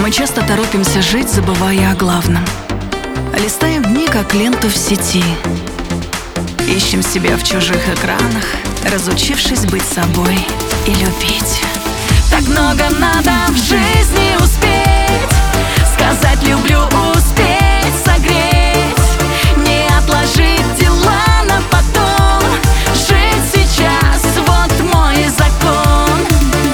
Мы часто торопимся жить, забывая о главном. Листаем дни, как ленту в сети. Ищем себя в чужих экранах, разучившись быть собой и любить. Так много надо в жизни успеть, сказать люблю, успеть согреть, не отложить дела на потом, жить сейчас, вот мой закон.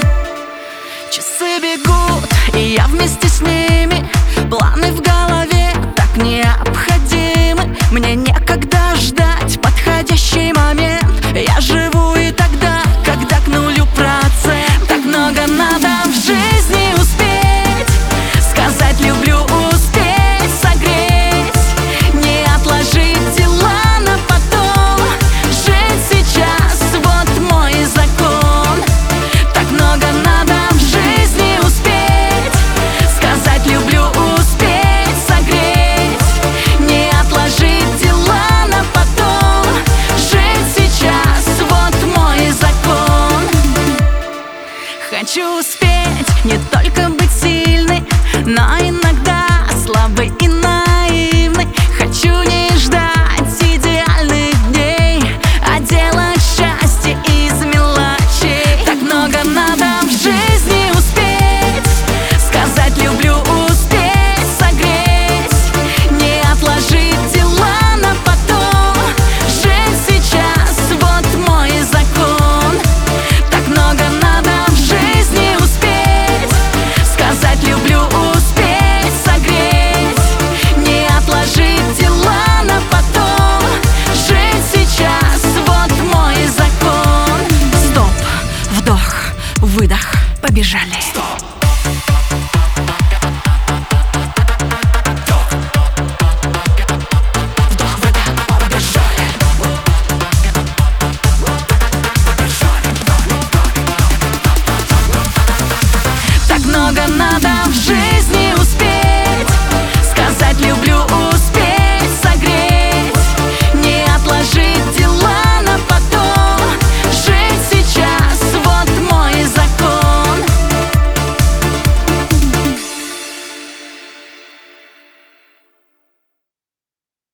Часы бегут, и я вместе с ними, планы в голове так необходимы. Мне некогда ждать подходящий момент, я живу и тогда, когда к нулю процент. Так много надо в жизни успеть, сказать люблю, успеть согреть, не отложить дела на потом, жить сейчас, вот мой закон. Так много надо в жизни успеть, сказать люблю, успеть согреть, не отложить дела на потом, жить сейчас, вот мой закон. Хочу успеть не только быть сильной, но иногда слабой и наивной. Хочу не ждать идеальных дней, а делать счастье из мелочей. Так много надо в жизни успеть, сказать люблю, успеть согреть, не отложить дела на потом, жить сейчас, вот мой закон. Так много надо в жизни успеть, сказать люблю, успеть согреть, не отложить дела на потом, жить сейчас, вот мой закон. Стоп, вдох, выдох, побежали. Стоп.